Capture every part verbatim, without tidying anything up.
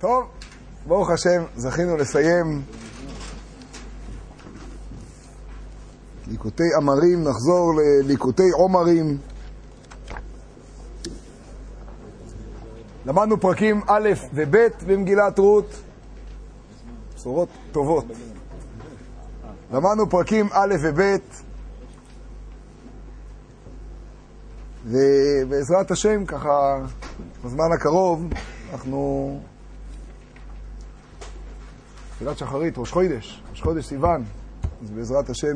טוב, ברוך השם, זכינו לסיים ליקוטי אמרים, נחזור לליקוטי עומרים. למדנו פרקים א' וב' במגילת רות, בשורות טובות. למדנו פרקים א' וב', ובעזרת השם, ככה, בזמן הקרוב, אנחנו תפילת שחרית, ראש חודש, ראש חודש סיוון. אז בעזרת השם,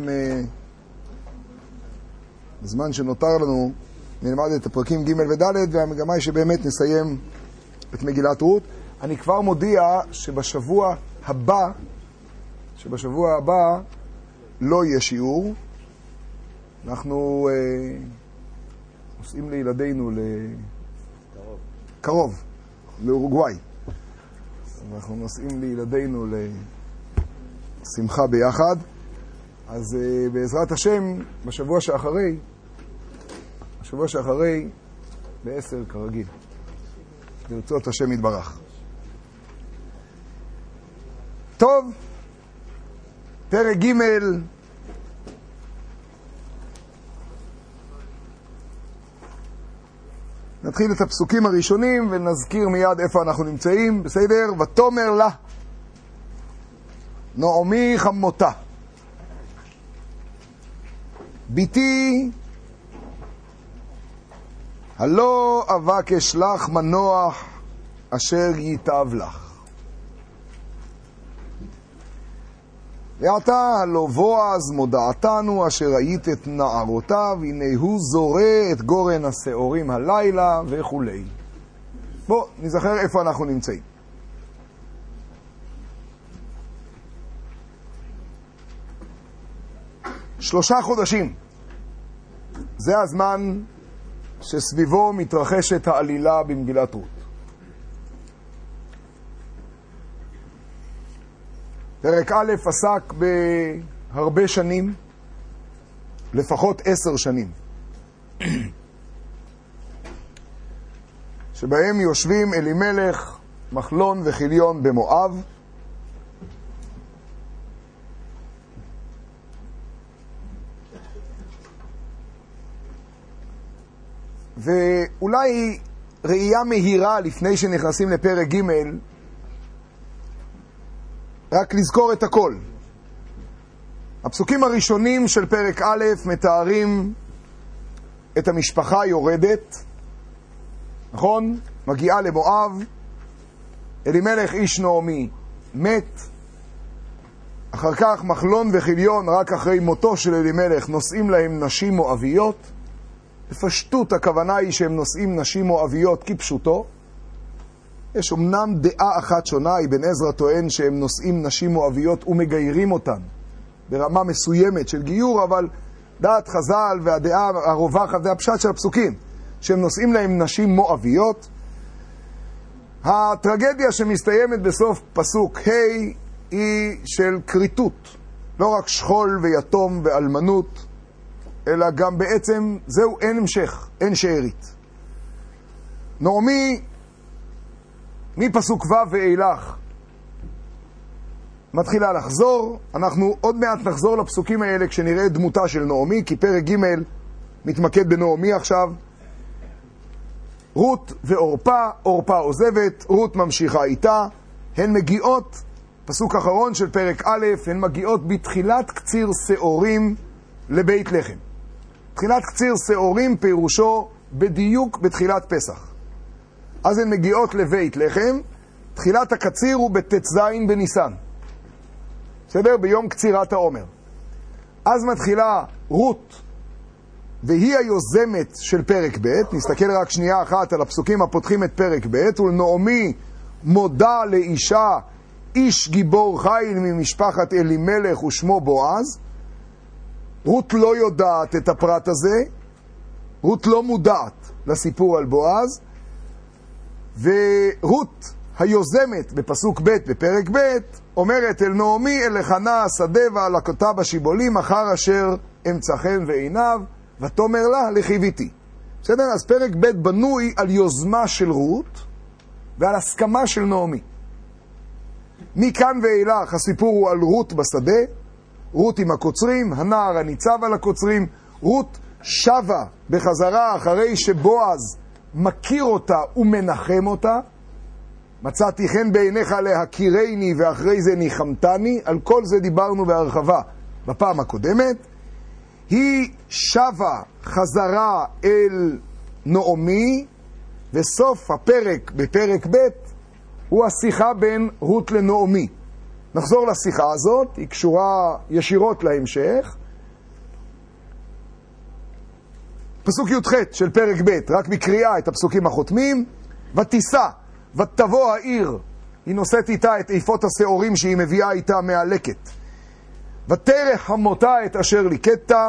בזמן שנותר לנו, נלמד את הפרקים ג' וד', והמגמה היא שבאמת נסיים את מגילת רות. אני כבר מודיע שבשבוע הבא, שבשבוע הבא לא יהיה שיעור. אנחנו אה, נוסעים לילדינו ל... קרוב. קרוב, לאורוגוואי. אנחנו נוסעים לילדינו לשמחה ביחד. אז uh, בעזרת השם, בשבוע שאחרי, בשבוע שאחרי, בעשר כרגיל. ברצות השם יתברך. טוב, פרק ג' נתחיל את הפסוקים הראשונים ונזכיר מיד איפה אנחנו נמצאים. בסדר? ותאמר לה נעמי חמותה, ביתי, הלא אבקש לך מנוח אשר ייטב לך. ועתה הלא בועז מודעתנו אשר ראית את נערותיו, הנה הוא זורה את גורן השעורים הלילה וכו'. בואו נזכר איפה אנחנו נמצאים. שלושה חודשים זה הזמן שסביבו מתרחשת העלילה במגילת רות. פרק א' עסק בהרבה שנים, לפחות עשר שנים, שבהם יושבים אלימלך, מחלון וחיליון במואב, ואולי ראייה מהירה לפני שנכנסים לפרק ג', רק לזכור את הכל. הפסוקים הראשונים של פרק א' מתארים את המשפחה יורדת, נכון? מגיעה למואב, אלימלך איש נעמי מת, אחר כך מחלון וחיליון, רק אחרי מותו של אלימלך, נושאים להם נשים מואביות. בפשטות הכוונה היא שהם נושאים נשים מואביות כפשוטו. יש אמנם דעה אחת שונה, אבן עזרא טוען שהם נושאים נשים מואביות ומגיירים אותן ברמה מסוימת של גיור, אבל דעת חז"ל והדעה הרווחת והפשט של הפסוקים שהם נושאים להם נשים מואביות. הטרגדיה שמסתיימת בסוף פסוק ה' היא של קריטות, לא רק שכול ויתום ואלמנות, אלא גם בעצם זהו, אין המשך, אין שארית. נעמי מפסוק ו' ואילך מתחילה לחזור. אנחנו עוד מעט נחזור לפסוקים האלה כשנראה דמותה של נעמי, כי פרק ג' מתמקד בנעמי עכשיו. רות ואורפה, אורפה עוזבת, רות ממשיכה איתה, הן מגיעות, פסוק אחרון של פרק א', הן מגיעות בתחילת קציר שעורים לבית לחם. תחילת קציר שעורים פירושו בדיוק בתחילת פסח. אז הן מגיעות לבית לחם, תחילת הקציר הוא בתצ"ז בניסן. בסדר? ביום קצירת העומר. אז מתחילה רות, והיא היוזמת של פרק ב', נסתכל רק שנייה אחת על הפסוקים הפותחים את פרק ב', ולנעמי מודה לאישה, איש גיבור חיל ממשפחת אלימלך ושמו בועז. רות לא יודעת את הפרט הזה, רות לא מודעת לסיפור על בועז, ורות היוזמת בפסוק ב' בפרק ב' אומרת אל נעמי, אל לחנה השדה והלקותה בשיבולים, אחר אשר אמצחם ועיניו, ותאמר לה לחיוויתי. בסדר? אז פרק ב' בנוי על יוזמה של רות ועל הסכמה של נעמי. מכאן ואילך הסיפור הוא על רות בשדה, רות עם הקוצרים, הנער הניצב על הקוצרים, רות שווה בחזרה אחרי שבועז מכיר אותה ומנחם אותה, מצאתי חן בעיניך להכירני ואחרי זה ניחמתני, על כל זה דיברנו בהרחבה בפעם הקודמת. היא שווה חזרה אל נעמי, וסוף הפרק בפרק ב' הוא השיחה בין רות לנעמי. נחזור לשיחה הזאת, היא קשורה ישירות להמשך. פסוק י"ח של פרק ב', רק בקריאה את הפסוקים החותמים. ותיסע, ותבוא העיר, היא נושאת איתה את איפות השעורים שהיא מביאה איתה מהלקט. ותרח חמותה את אשר ליקטה,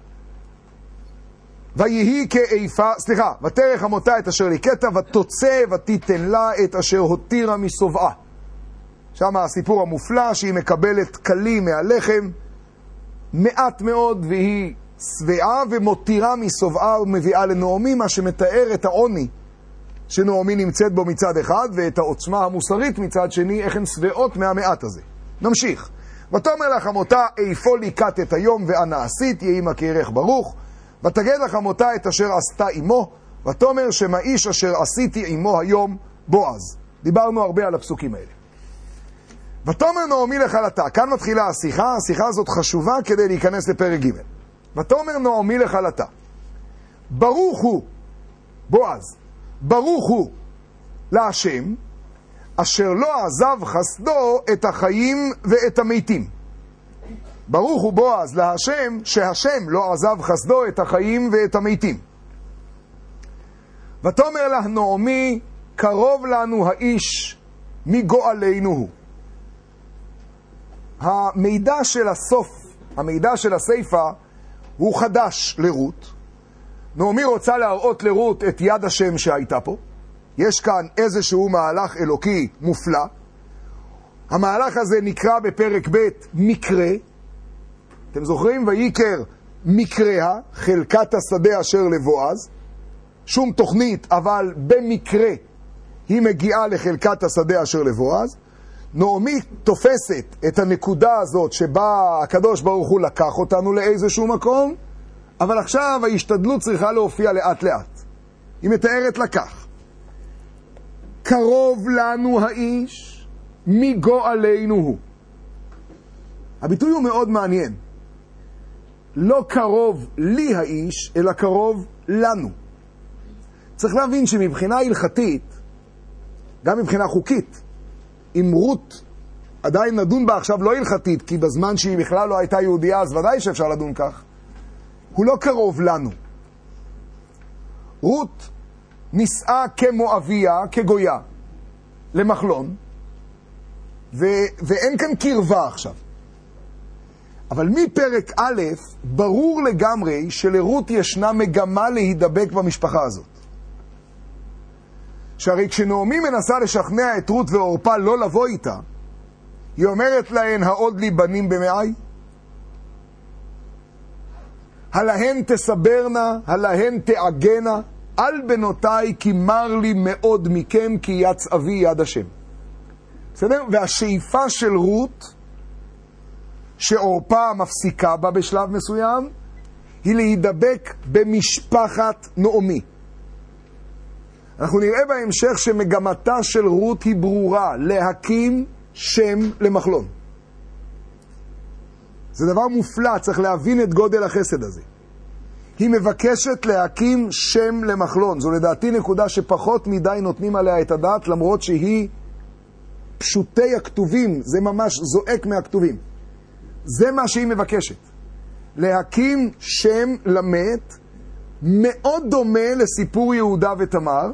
ויהי כאיפה, סליחה, ותרח חמותה את אשר ליקטה, ותוצא ותיתן לה את אשר הותירה מסובעה. שם הסיפור המופלא שהיא מקבלת כלים מהלחם, מעט מאוד, והיא שבעה ומותירה מסובעה ומביאה לנעמי, מה שמתאר את העוני שנעמי נמצאת בו מצד אחד, ואת העוצמה המוסרית מצד שני, איך הן שבעות מהמעט הזה. נמשיך. ותאמר לה חמותה, איפה ליקטת היום ואנה עשית, יהי מה כערך ברוך. ותגד לה חמותה את אשר עשתה עמו, ותאמר שמה איש אשר עשיתי עמו היום בועז. דיברנו הרבה על הפסוקים האלה. ותאמר נעמי לכלתה, כאן מתחילה השיחה, השיחה הזאת חשובה כדי להיכנס לפרק ג'. ותאמר נעמי לכלתה, ברוך הוא, בועז, ברוך הוא להשם, אשר לא עזב חסדו את החיים ואת המתים. ברוך הוא בועז להשם, שהשם לא עזב חסדו את החיים ואת המתים. ותאמר לה נעמי, קרוב לנו האיש מגואלנו הוא. המידע של הסוף, המידע של הסייפה, הוא חדש לרות. נעמי רוצה להראות לרות את יד השם שהייתה פה. יש כאן איזשהו מהלך אלוקי מופלא. המהלך הזה נקרא בפרק ב' מקרה. אתם זוכרים? ויקר מקרה, חלקת השדה אשר לבועז. שום תוכנית, אבל במקרה היא מגיעה לחלקת השדה אשר לבועז. נעמי תופסת את הנקודה הזאת שבה הקדוש ברוך הוא לקח אותנו לאיזשהו מקום, אבל עכשיו ההשתדלות צריכה להופיע לאט לאט. היא מתארת לקח. קרוב לנו האיש מגואלנו הוא. הביטוי הוא מאוד מעניין. לא קרוב לי האיש, אלא קרוב לנו. צריך להבין שמבחינה הלכתית, גם מבחינה חוקית, אם רות, עדיין נדון בה עכשיו לא הלכתית, כי בזמן שהיא בכלל לא הייתה יהודייה, אז ודאי שאפשר לדון כך. הוא לא קרוב לנו. רות נישאה כמואביה, כגויה, למחלון, ו- ואין כאן קרבה עכשיו. אבל מפרק א', ברור לגמרי שלרות ישנה מגמה להידבק במשפחה הזאת. שהרי כשנעמי מנסה לשכנע את רות ואורפה לא לבוא איתה, היא אומרת להן, העוד לי בנים במאי? הלהן תסברנה, הלהן תעגנה, על בנותיי כי מר לי מאוד מכם, כי יץ אבי יד השם. בסדר? והשאיפה של רות, שאורפה מפסיקה בה בשלב מסוים, היא להידבק במשפחת נעמי. אנחנו נראה בהמשך שמגמתה של רות היא ברורה, להקים שם למחלון. זה דבר מופלא, צריך להבין את גודל החסד הזה. היא מבקשת להקים שם למחלון. זו לדעתי נקודה שפחות מדי נותנים עליה את הדעת, למרות שהיא פשוטי הכתובים, זה ממש זועק מהכתובים. זה מה שהיא מבקשת. להקים שם למת, מאוד דומה לסיפור יהודה ותמר,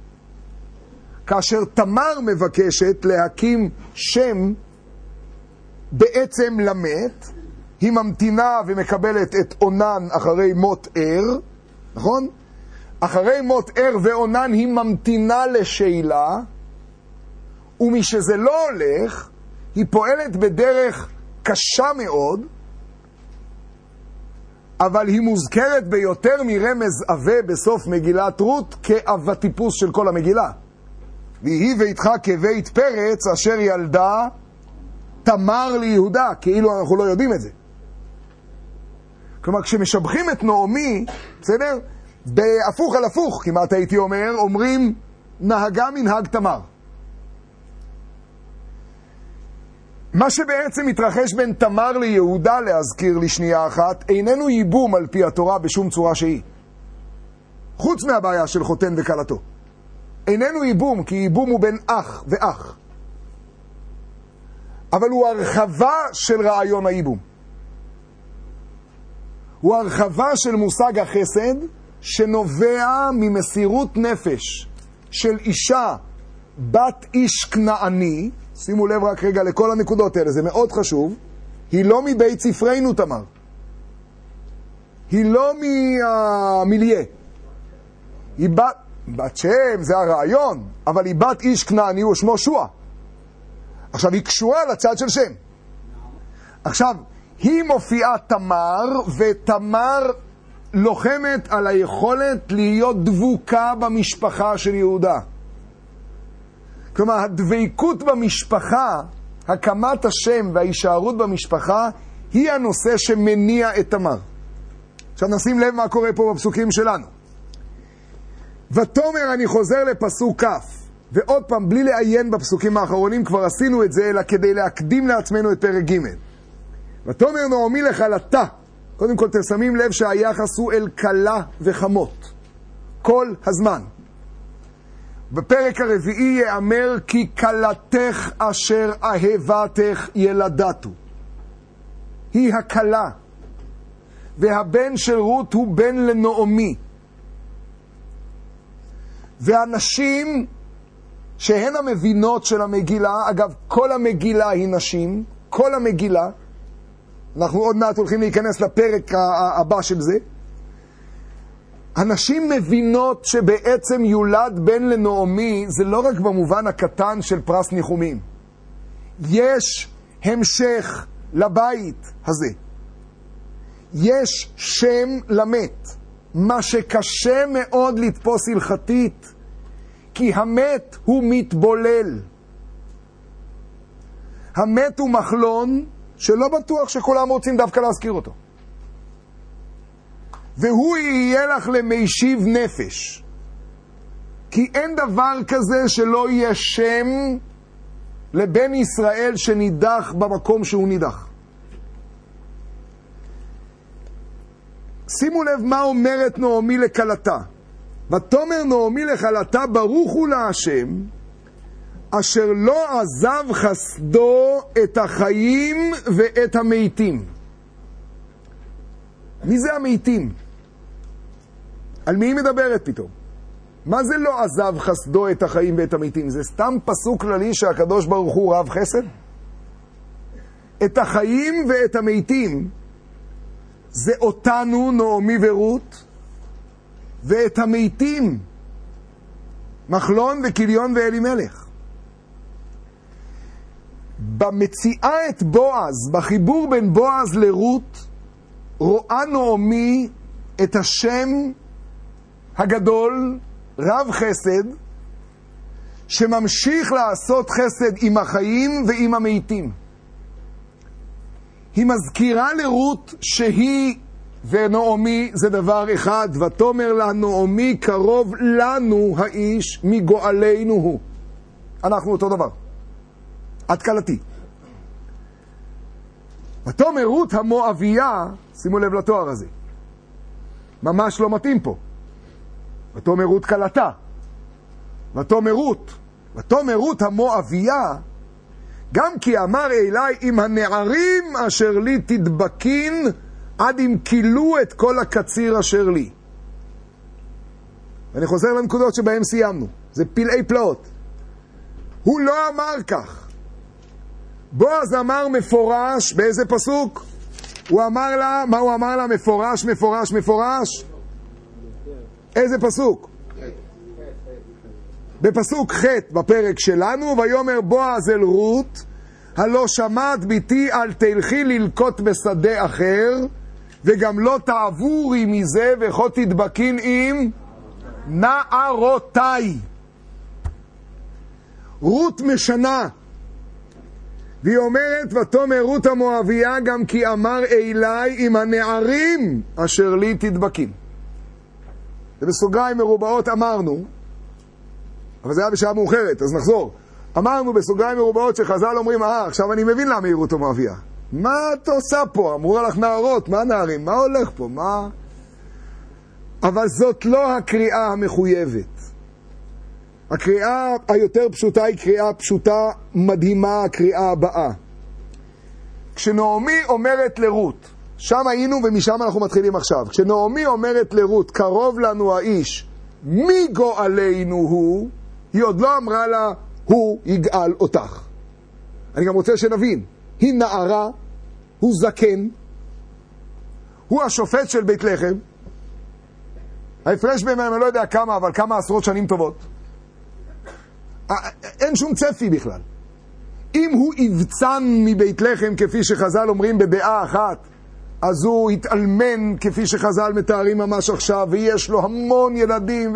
כאשר תמר מבקשת להקים שם בעצם למת, היא ממתינה ומקבלת את עונן אחרי מות ער, נכון? אחרי מות ער ועונן היא ממתינה לשאלה, ומשזה לא הולך, היא פועלת בדרך קשה מאוד, אבל היא מוזכרת ביותר מרמז אבה בסוף מגילת רות כאב הטיפוס של כל המגילה. ויהי ביתך כבית פרץ אשר ילדה תמר ליהודה, כאילו אנחנו לא יודעים את זה. כלומר, כשמשבחים את נעמי, בסדר? בהפוך על הפוך, כמעט הייתי אומר, אומרים, נהגה מנהג תמר. מה שבעצם מתרחש בין תמר ליהודה, להזכיר לי שנייה אחת, איננו ייבום על פי התורה בשום צורה שהיא. חוץ מהבעיה של חותן וקלתו. איננו ייבום, כי ייבום הוא בין אח ואח. אבל הוא הרחבה של רעיון הייבום. הוא הרחבה של מושג החסד, שנובע ממסירות נפש של אישה בת איש כנעני. שימו לב רק רגע לכל הנקודות האלה, זה מאוד חשוב. היא לא מבית ספרנו תמר. היא לא מהמיליה. היא בת, בת שם, זה הרעיון, אבל היא בת איש כנעני, הוא שמו שוע. עכשיו, היא קשורה לצד של שם. עכשיו, היא מופיעה תמר, ותמר לוחמת על היכולת להיות דבוקה במשפחה של יהודה. כלומר, הדבקות במשפחה, הקמת השם וההישארות במשפחה, היא הנושא שמניע את תמר. עכשיו נשים לב מה קורה פה בפסוקים שלנו. ותאמר, אני חוזר לפסוק כ', ועוד פעם, בלי לעיין בפסוקים האחרונים, כבר עשינו את זה, אלא כדי להקדים לעצמנו את פרק ג'. ותאמר נעמי לכלתה. קודם כל תשמים לב שהיחס הוא אל כלה וחמות. כל הזמן. בפרק הרביעי יאמר כי כלתך אשר אהבתך ילדתו. היא הכלה. והבן של רות הוא בן לנעמי. והנשים שהן המבינות של המגילה, אגב, כל המגילה היא נשים, כל המגילה, אנחנו עוד מעט הולכים להיכנס לפרק הבא של זה, הנשים מבינות שבעצם יולד בן לנעמי, זה לא רק במובן הקטן של פרס ניחומים. יש המשך לבית הזה. יש שם למת, מה שקשה מאוד לתפוס הלכתית, כי המת הוא מתבולל. המת הוא מחלון שלא בטוח שכולם רוצים דווקא להזכיר אותו. והוא יהיה לך למישיב נפש. כי אין דבר כזה שלא יהיה שם לבן ישראל שנידח במקום שהוא נידח. שימו לב מה אומרת נעמי לכלתה. ותאמר נעמי לכלתה, ברוך הוא להשם, אשר לא עזב חסדו את החיים ואת המתים. מי זה המתים? על מי היא מדברת פתאום? מה זה לא עזב חסדו את החיים ואת המתים? זה סתם פסוק כללי שהקדוש ברוך הוא רב חסד? את החיים ואת המתים זה אותנו, נעמי ורות, ואת המתים, מחלון וכליון ואלימלך. במציאה את בועז, בחיבור בין בועז לרות, רואה נעמי את השם הגדול, רב חסד, שממשיך לעשות חסד עם החיים ועם המתים. היא מזכירה לרות שהיא ונעמי זה דבר אחד, ותאמר לה נעמי קרוב לנו האיש מגואלנו הוא. אנחנו אותו דבר. עד כלתי. ותאמר רות המואביה, שימו לב לתואר הזה. ממש לא מתאים פה. ותאמר רות כלתה. ותאמר רות. ותאמר רות המואביה, גם כי אמר אליי עם הנערים אשר לי תדבקין, עד אם קילו את כל הקציר אשר לי. ואני חוזר לנקודות שבהם סיימנו. זה פלאי פלאות. הוא לא אמר כך. בועז אמר מפורש, באיזה פסוק? הוא אמר לה, מה הוא אמר לה? מפורש, מפורש, מפורש? איזה פסוק? בפסוק ח' בפרק שלנו, ויאמר בועז אל רות, הלא שמעת ביתי אל תלכי ללקוט בשדה אחר, וגם לא תעבורי מזה וכה תדבקין עם נערותיי. רות משנה. והיא אומרת, ותאמר רות המואביה גם כי אמר אלי עם הנערים אשר לי תדבקים. ובסוגריים מרובעות אמרנו, אבל זה היה בשעה מאוחרת, אז נחזור. אמרנו בסוגריים מרובעות שחז"ל אומרים, אה, עכשיו אני מבין למה היא רות המואביה. מה את עושה פה? אמרו לך נערות, מה נערים? מה הולך פה? מה... אבל זאת לא הקריאה המחויבת. הקריאה היותר פשוטה היא קריאה פשוטה מדהימה, הקריאה הבאה. כשנעמי אומרת לרות, שם היינו ומשם אנחנו מתחילים עכשיו. כשנעמי אומרת לרות, קרוב לנו האיש, מי גואלנו הוא? היא עוד לא אמרה לה, הוא יגאל אותך. אני גם רוצה שנבין, היא נערה, הוא זקן, הוא השופט של בית לחם, ההפרש ביניהם, אני לא יודע כמה, אבל כמה עשרות שנים טובות. אין שום צפי בכלל. אם הוא יבצן מבית לחם, כפי שחז"ל אומרים בדעה אחת, אז הוא יתאלמן, כפי שחז"ל מתארים ממש עכשיו, ויש לו המון ילדים. ו...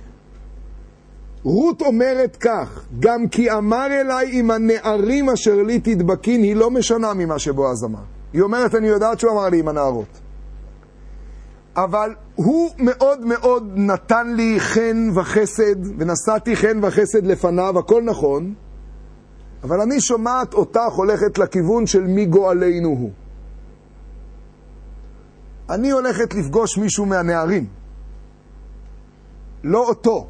רות אומרת כך, גם כי אמר אליי עם הנערים אשר לי תדבקין, היא לא משנה ממה שבועז אמר. היא אומרת, אני יודעת שהוא אמר לי עם הנערות. אבל הוא מאוד מאוד נתן לי חן וחסד, ונשאתי חן וחסד לפניו, הכל נכון, אבל אני שומעת אותך הולכת לכיוון של מי גואלנו הוא. אני הולכת לפגוש מישהו מהנערים, לא אותו.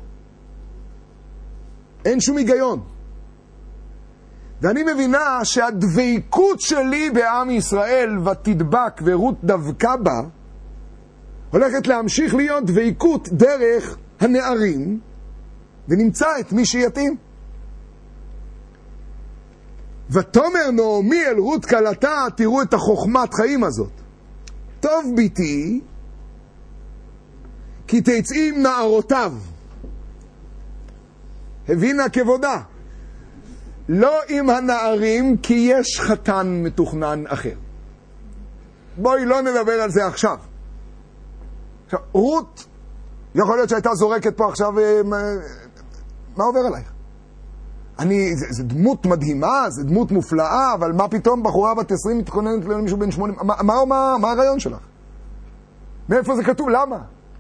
אין שום היגיון. ואני מבינה שהדבקות שלי בעם ישראל ותדבק ורות דבקה בה, הולכת להמשיך להיות דבקות דרך הנערים, ונמצא את מי שיתאים. ותאמר נעמי אל רות כלתה, תראו את החוכמת חיים הזאת. טוב ביתי, כי תצאי עם נערותיו. הבינה כבודה. לא עם הנערים, כי יש חתן מתוכנן אחר. בואי לא נדבר על זה עכשיו. עכשיו, רות, יכול להיות שהייתה זורקת פה עכשיו, מה, מה עובר עלייך? אני, זה, זה דמות מדהימה, זה דמות מופלאה, אבל מה פתאום בחורה בת עשרים מתכוננת למישהו בן שמונים? מה, מה, מה, מה הרעיון שלך? מאיפה זה כתוב? למה?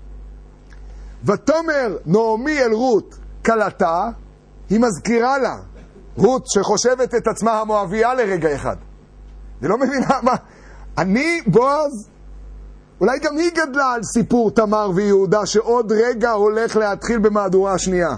ותאמר נעמי אל רות כלתה, היא מזכירה לה, רות שחושבת את עצמה המואביה לרגע אחד. אני לא מבינה מה, אני, בועז, אולי גם היא גדלה על סיפור תמר ויהודה שעוד רגע הולך להתחיל במהדורה השנייה.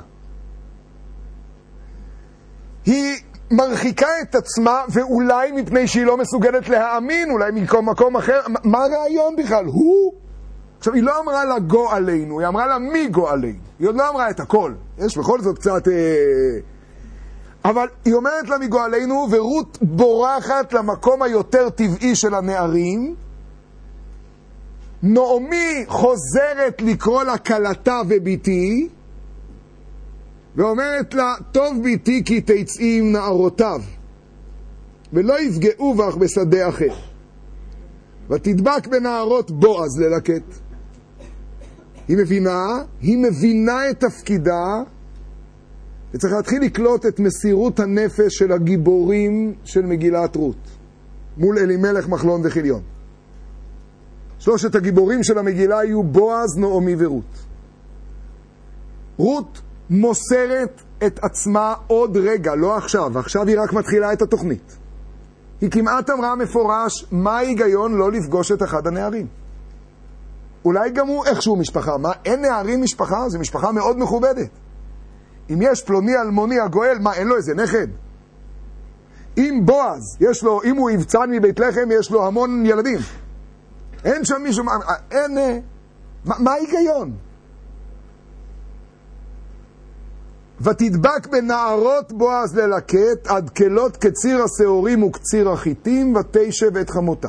היא מרחיקה את עצמה, ואולי מפני שהיא לא מסוגלת להאמין, אולי מקום מקום אחר. מה הרעיון בכלל? הוא? עכשיו, היא לא אמרה לה גו עלינו, היא אמרה לה מי גו עלינו. היא עוד לא אמרה את הכל. יש בכל זאת קצת... אה... אבל היא אומרת לה מי גו עלינו, ורות בורחת למקום היותר טבעי של הנערים. נעמי חוזרת לקרוא לה כלתה וביתי, ואומרת לה, טוב ביתי כי תצאי עם נערותיו, ולא יפגעו בך בשדה אחר. ותדבק בנערות בועז ללקט. היא מבינה, היא מבינה את תפקידה, וצריך להתחיל לקלוט את מסירות הנפש של הגיבורים של מגילת רות, מול אלימלך, מחלון וחיליון. שלושת הגיבורים של המגילה היו בועז, נעמי ורות. רות מוסרת את עצמה עוד רגע, לא עכשיו, עכשיו היא רק מתחילה את התוכנית. היא כמעט אמרה מפורש, מה ההיגיון לא לפגוש את אחד הנערים? אולי גם הוא איכשהו משפחה, מה? אין נערים משפחה? זה משפחה מאוד מכובדת. אם יש פלוני אלמוני הגואל, מה, אין לו איזה נכד? אם בועז, יש לו, אם הוא יבצן מבית לחם, יש לו המון ילדים. אין שם מישהו, אין, מה, מה ההיגיון? ותדבק בנערות בועז ללקט, עד כלות קציר השעורים וקציר החיטים, ותשב את חמותה.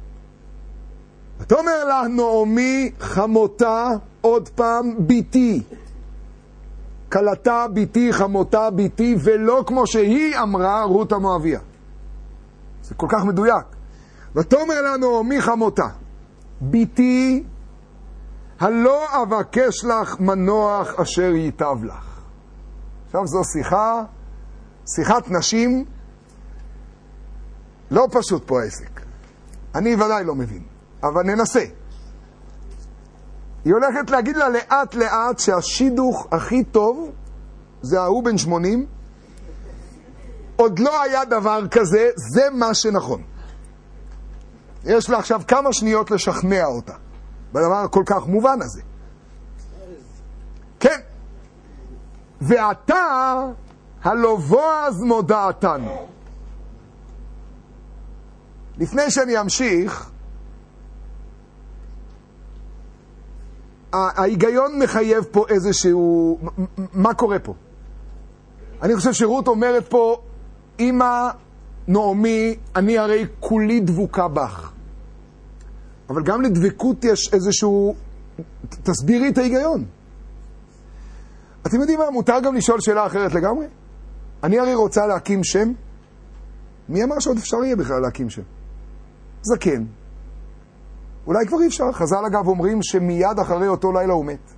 ותאמר לה נעמי חמותה, עוד פעם ביתי. כלתה ביתי, חמותה ביתי, ולא כמו שהיא אמרה רות המואביה. זה כל כך מדויק. ותאמר לה נעמי חמותה, ביתי, הלא אבקש לך מנוח אשר ייטב לך. עכשיו זו שיחה, שיחת נשים, לא פשוט פה העסק. אני ודאי לא מבין, אבל ננסה. היא הולכת להגיד לה לאט לאט שהשידוך הכי טוב זה ההוא בן שמונים. עוד לא היה דבר כזה, זה מה שנכון. יש לה עכשיו כמה שניות לשכנע אותה בדבר כל כך מובן הזה. כן. ואתה הלא בועז מודעתן. לפני שאני אמשיך, ההיגיון מחייב פה איזשהו... מה קורה פה? אני חושב שרות אומרת פה, אמא נעמי, אני הרי כולי דבוקה בך. אבל גם לדבקות יש איזשהו... תסבירי את ההיגיון. אתם יודעים מה? מותר גם לשאול שאלה אחרת לגמרי. אני הרי רוצה להקים שם. מי אמר שעוד אפשר יהיה בכלל להקים שם? זקן. אולי כבר אי אפשר. חז"ל אגב אומרים שמיד אחרי אותו לילה הוא מת.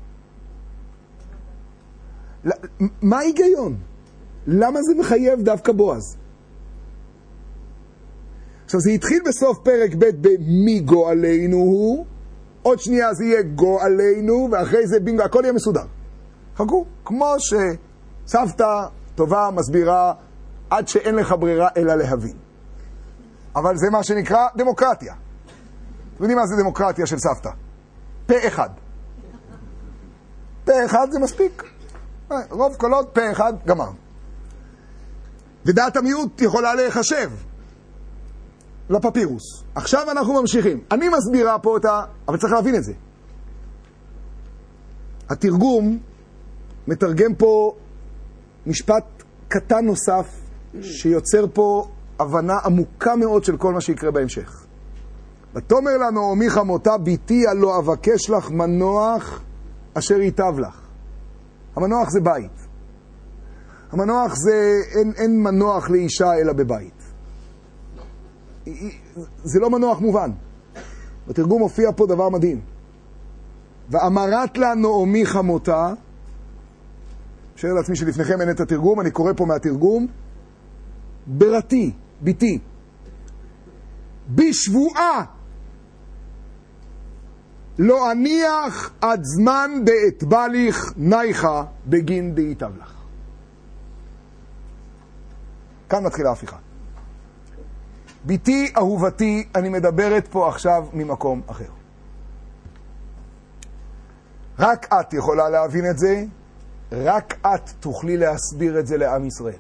מה ההיגיון? למה זה מחייב דווקא בועז? עכשיו זה התחיל בסוף פרק ב' במי גואלנו הוא, עוד שנייה זה יהיה גואלנו, ואחרי זה בינגו, הכל יהיה מסודר. חכו, כמו שסבתא טובה מסבירה עד שאין לך ברירה אלא להבין. אבל זה מה שנקרא דמוקרטיה. אתם יודעים מה זה דמוקרטיה של סבתא? פה אחד. פה אחד זה מספיק. רוב קולות, פה אחד, גמר. ודעת המיעוט יכולה להיחשב לפפירוס. עכשיו אנחנו ממשיכים. אני מסבירה פה אותה, אבל צריך להבין את זה. התרגום מתרגם פה משפט קטן נוסף שיוצר פה הבנה עמוקה מאוד של כל מה שיקרה בהמשך. ותאמר לה נעמי חמותה, ביתי הלא אבקש לך מנוח אשר ייטב לך. המנוח זה בית. המנוח זה, אין, אין מנוח לאישה אלא בבית. זה לא מנוח מובן. בתרגום מופיע פה דבר מדהים. ואמרת לה נעמי חמותה, שאר לעצמי שלפניכם אין את התרגום, אני קורא פה מהתרגום, ברתי, ביתי, בשבועה, לא אניח עד זמן דעת בליך נייחה בגין דייטב לך. כאן מתחילה ההפיכה. ביתי, אהובתי, אני מדברת פה עכשיו ממקום אחר. רק את יכולה להבין את זה, רק את תוכלי להסביר את זה לעם ישראל.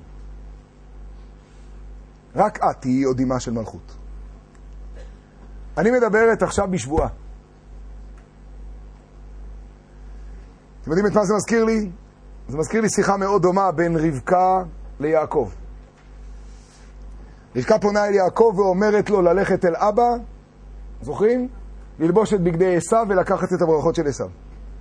רק את תהיי עוד אימה של מלכות. אני מדברת עכשיו בשבועה. אתם יודעים את מה זה מזכיר לי? זה מזכיר לי שיחה מאוד דומה בין רבקה ליעקב. רבקה פונה אל יעקב ואומרת לו ללכת אל אבא, זוכרים? ללבוש את בגדי עשיו ולקחת את הברכות של עשיו.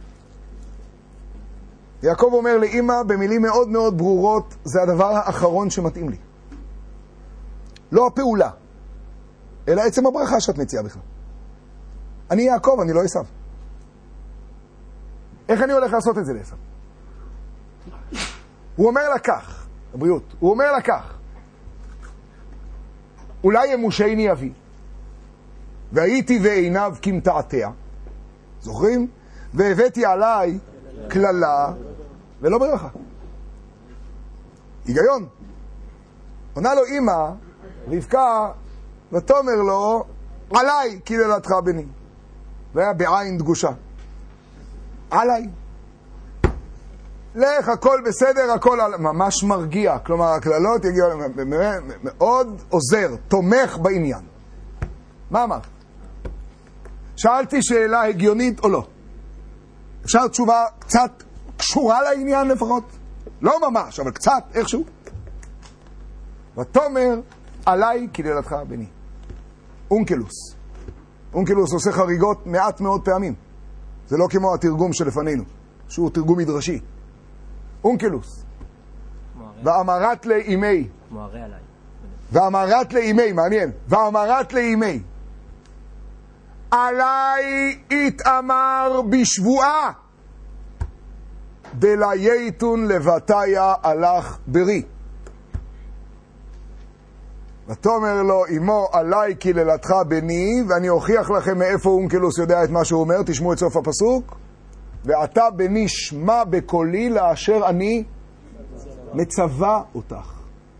יעקב אומר לאמא במילים מאוד מאוד ברורות, זה הדבר האחרון שמתאים לי. לא הפעולה, אלא עצם הברכה שאת מציעה בכלל. אני יעקב, אני לא עשיו. איך אני הולך לעשות את זה לעשיו? הוא אומר לה כך, הבריאות, הוא אומר לה כך, אולי ימושני אבי, והייתי ועיניו כמתעתע, זוכרים? והבאתי עליי כללה ולא ברכה. היגיון. עונה לו אמא, רבקה, ותאמר לו, עליי קללתך בני. והיה בעין דגושה. עליי. לך, הכל בסדר, הכל על... ממש מרגיע. כלומר, הכללות יגיעו מאוד עוזר, תומך בעניין. מה אמר? שאלתי שאלה הגיונית או לא? אפשר תשובה קצת קשורה לעניין לפחות? לא ממש, אבל קצת, איכשהו. ותאמר, עליי קללתך בני. אונקלוס. אונקלוס עושה חריגות מעט מאוד פעמים. זה לא כמו התרגום שלפנינו, שהוא תרגום מדרשי. אונקלוס. ואמרת לאימי. מוארי עליי. ואמרת לאימי, מעניין. ואמרת לאימי. עליי התאמר בשבועה. דלייתון לבטיה הלך ברי. ותאמר לו אמו עליי קללתך בני, ואני אוכיח לכם מאיפה אונקלוס יודע את מה שהוא אומר. תשמעו את סוף הפסוק. ואתה בני שמע בקולי לאשר אני מצווה אותך.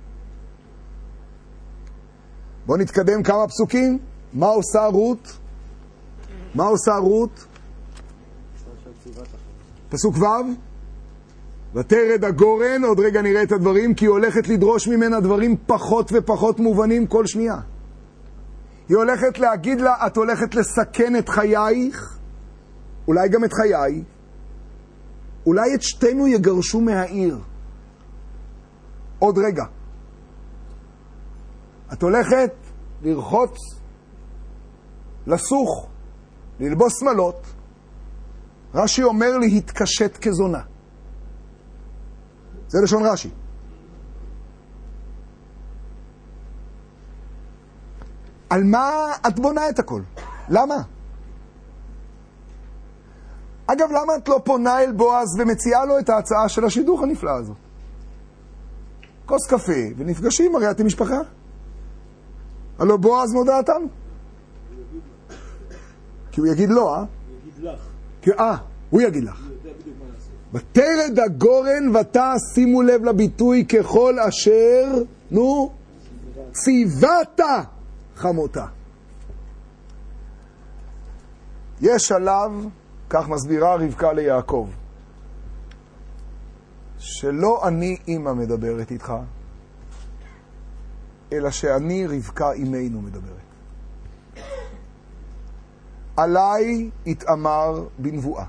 בואו נתקדם כמה פסוקים. מה עושה רות? מה עושה רות? פסוק ו' ותרד הגורן, עוד רגע נראה את הדברים, כי היא הולכת לדרוש ממנה דברים פחות ופחות מובנים כל שנייה. היא הולכת להגיד לה, את הולכת לסכן את חייך, אולי גם את חיי, אולי את שתינו יגרשו מהעיר. עוד רגע. את הולכת לרחוץ, לסוך, ללבוס שמלות. רש"י אומר להתקשט כזונה. זה לשון רש"י. על מה את בונה את הכל? למה? אגב, למה את לא פונה אל בועז ומציעה לו את ההצעה של השידוך הנפלא הזאת? כוס קפה ונפגשים, הרי אתם משפחה. הלא בועז מודעתם? כי הוא יגיד לו, אה? הוא יגיד לך. כי, אה, הוא יגיד לך. הוא יודע בדיוק מה לעשות. ותרד הגורן ותא, שימו לב לביטוי, ככל אשר, נו, ציוות חמותה. יש עליו, כך מסבירה רבקה ליעקב, שלא אני אמא מדברת איתך, אלא שאני רבקה אמנו מדברת. עליי התאמר בנבואה.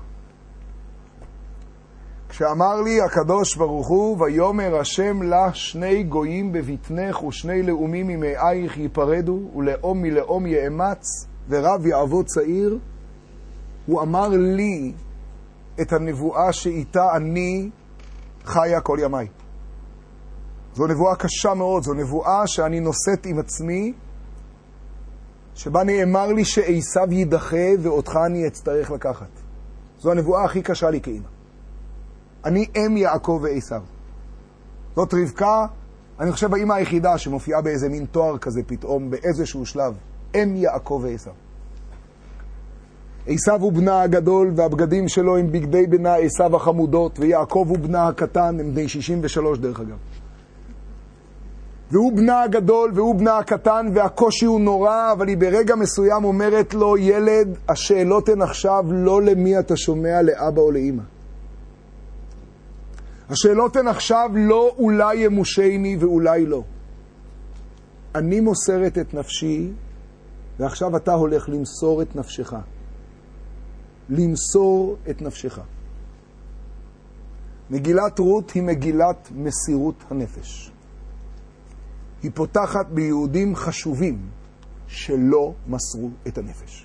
כשאמר לי הקדוש ברוך הוא, ויאמר השם לה שני גויים בבטנך ושני לאומים ממאייך ייפרדו ולאום מלאום יאמץ ורב יעבוד צעיר, הוא אמר לי את הנבואה שאיתה אני חיה כל ימיי. זו נבואה קשה מאוד, זו נבואה שאני נושאת עם עצמי, שבה נאמר לי שעשיו יידחה ואותך אני אצטרך לקחת. זו הנבואה הכי קשה לי כאמא. אני אם יעקב ועשיו. זאת רבקה, אני חושב האמא היחידה שמופיעה באיזה מין תואר כזה פתאום, באיזשהו שלב. אם יעקב ועשיו. עשיו הוא בנה הגדול, והבגדים שלו הם בגדי בנה עשיו החמודות, ויעקב הוא בנה הקטן, הם בני שישים ושלוש דרך אגב. והוא בנה הגדול, והוא בנה הקטן, והקושי הוא נורא, אבל היא ברגע מסוים אומרת לו, ילד, השאלות הן עכשיו לא למי אתה שומע, לאבא או לאמא. השאלות הן עכשיו לא אולי ימושני ואולי לא. אני מוסרת את נפשי, ועכשיו אתה הולך למסור את נפשך. למסור את נפשך. מגילת רות היא מגילת מסירות הנפש. היא פותחת ביהודים חשובים שלא מסרו את הנפש.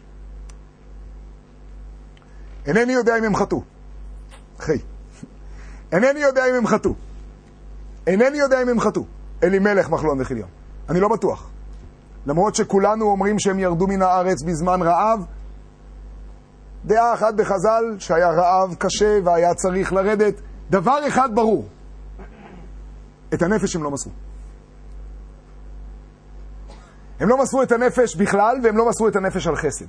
אינני יודע אם הם חטאו. אחי. אינני יודע אם הם חטאו. אינני יודע אם הם חטאו. אלימלך, מחלון וחיליון. אני לא בטוח. למרות שכולנו אומרים שהם ירדו מן הארץ בזמן רעב, דעה אחת בחז"ל שהיה רעב קשה והיה צריך לרדת. דבר אחד ברור. את הנפש הם לא מסרו. הם לא מסרו את הנפש בכלל, והם לא מסרו את הנפש על חסד.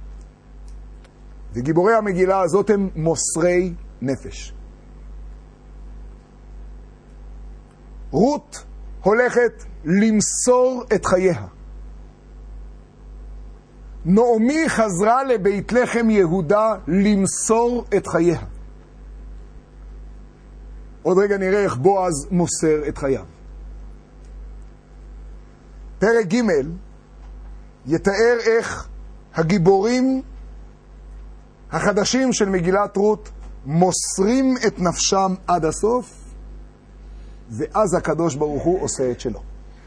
וגיבורי המגילה הזאת הם מוסרי נפש. רות הולכת למסור את חייה. נעמי חזרה לבית לחם יהודה למסור את חייה. עוד רגע נראה איך בועז מוסר את חייו. פרק ג' יתאר איך הגיבורים החדשים של מגילת רות מוסרים את נפשם עד הסוף, ואז הקדוש ברוך הוא עושה את שלו.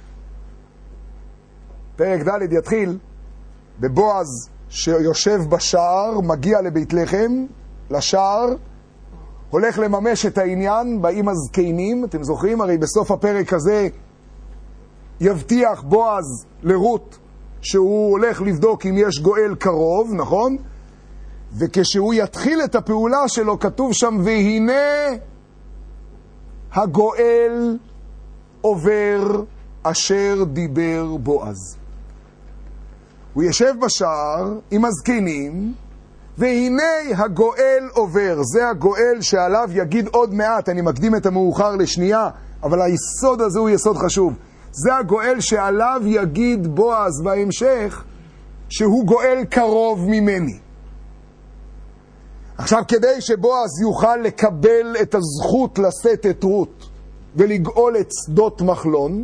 פרק ד' יתחיל בבועז שיושב בשער, מגיע לבית לחם, לשער, הולך לממש את העניין, באים הזקנים, אתם זוכרים? הרי בסוף הפרק הזה יבטיח בועז לרות שהוא הולך לבדוק אם יש גואל קרוב, נכון? וכשהוא יתחיל את הפעולה שלו כתוב שם, והנה הגואל עובר אשר דיבר בועז. הוא ישב בשער עם הזקנים, והנה הגואל עובר. זה הגואל שעליו יגיד עוד מעט, אני מקדים את המאוחר לשנייה, אבל היסוד הזה הוא יסוד חשוב. זה הגואל שעליו יגיד בועז בהמשך, שהוא גואל קרוב ממני. עכשיו, כדי שבועז יוכל לקבל את הזכות לשאת את רות ולגאול את שדות מחלון,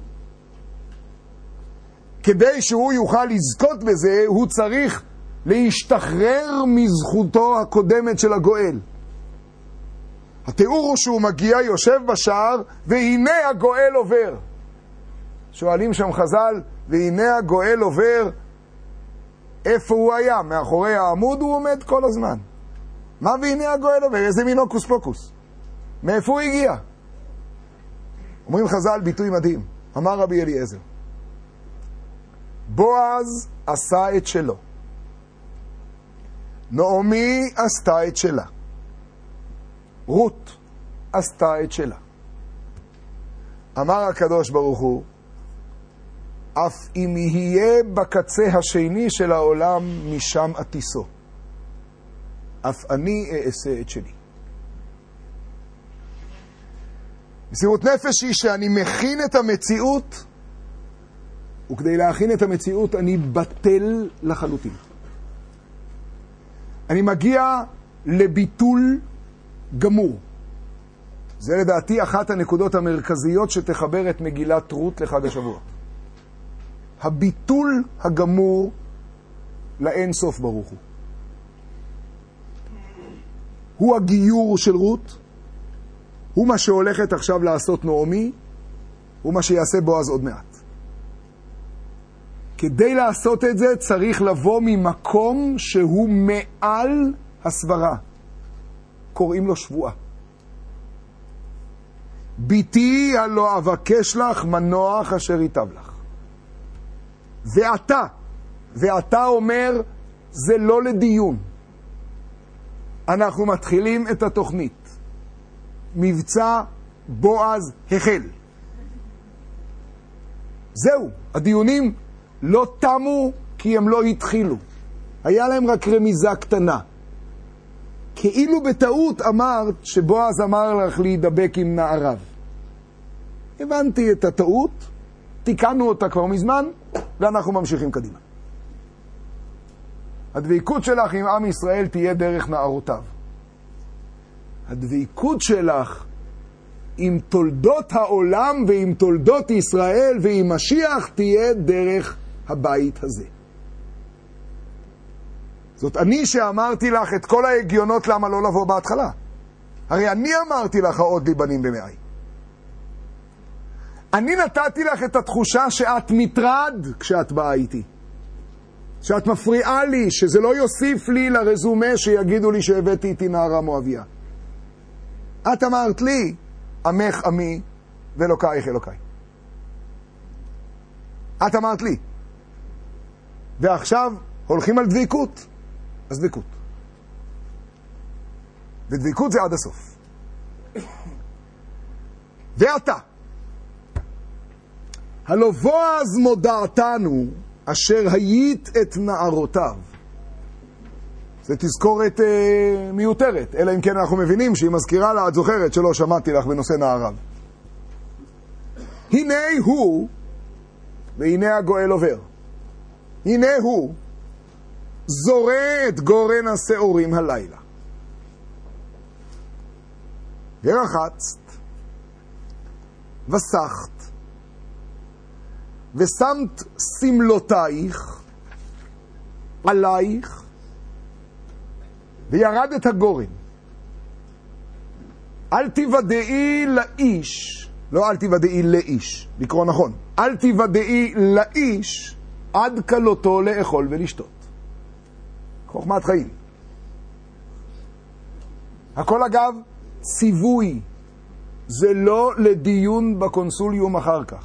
כדי שהוא יוכל לזכות בזה, הוא צריך להשתחרר מזכותו הקודמת של הגואל. התיאור הוא שהוא מגיע, יושב בשער, והנה הגואל עובר. שואלים שם חז"ל, והנה הגואל עובר, איפה הוא היה? מאחורי העמוד הוא עומד כל הזמן. מה והנה הגואל עובר? איזה מינו קוס פוקוס? מאיפה הוא הגיע? אומרים חז"ל ביטוי מדהים. אמר רבי אליעזר, בועז עשה את שלו, נעמי עשתה את שלה, רות עשתה את שלה. אמר הקדוש ברוך הוא, אף אם יהיה בקצה השני של העולם, משם עתיסו, אף אני אעשה את שלי. מסירות נפש היא שאני מכין את המציאות, וכדי להכין את המציאות אני בטל לחלוטין. אני מגיע לביטול גמור. זה לדעתי אחת הנקודות המרכזיות שתחבר את מגילת רות לחג השבוע. הביטול הגמור לאין סוף ברוך הוא. הוא הגיור של רות, הוא מה שהולכת עכשיו לעשות נעמי, הוא מה שיעשה בועז עוד מעט. כדי לעשות את זה צריך לבוא ממקום שהוא מעל הסברה. קוראים לו שבועה. ביתי הלא אבקש לך מנוח אשר ייטב לך. ואתה, ואתה אומר, זה לא לדיון. אנחנו מתחילים את התוכנית. מבצע בועז החל. זהו, הדיונים לא תמו כי הם לא התחילו. היה להם רק רמיזה קטנה. כאילו בטעות אמרת שבועז אמר לך להידבק עם נעריו. הבנתי את הטעות, תיקנו אותה כבר מזמן, ואנחנו ממשיכים קדימה. הדביקות שלך עם עם ישראל תהיה דרך נערותיו. הדביקות שלך עם תולדות העולם ועם תולדות ישראל ועם משיח תהיה דרך הבית הזה. זאת אני שאמרתי לך את כל ההגיונות למה לא לבוא בהתחלה. הרי אני אמרתי לך עוד לי בנים במאי. אני נתתי לך את התחושה שאת מטרד כשאת באה איתי. שאת מפריעה לי, שזה לא יוסיף לי לרזומה שיגידו לי שהבאתי איתי נערה מואביה. את אמרת לי, עמך עמי ואלוקייך אלוקיי. את אמרת לי. ועכשיו הולכים על דביקות. אז דביקות. ודביקות זה עד הסוף. ואתה, הלא בועז מודעתנו אשר היית את נערותיו. זה תזכורת אה, מיותרת, אלא אם כן אנחנו מבינים שהיא מזכירה לה, את זוכרת שלא שמעתי לך בנושא נעריו. הנה הוא, והנה הגואל עובר. הנה הוא, זורה את גורן השעורים הלילה. ורחצת, וסחת, ושמת סמלותייך עלייך, וירד את הגורן. אל תוודאי לאיש, לא אל תוודאי לאיש, לקרוא נכון, אל תוודאי לאיש עד קלותו לאכול ולשתות. חוכמת חיים. הכל אגב ציווי, זה לא לדיון בקונסוליום אחר כך.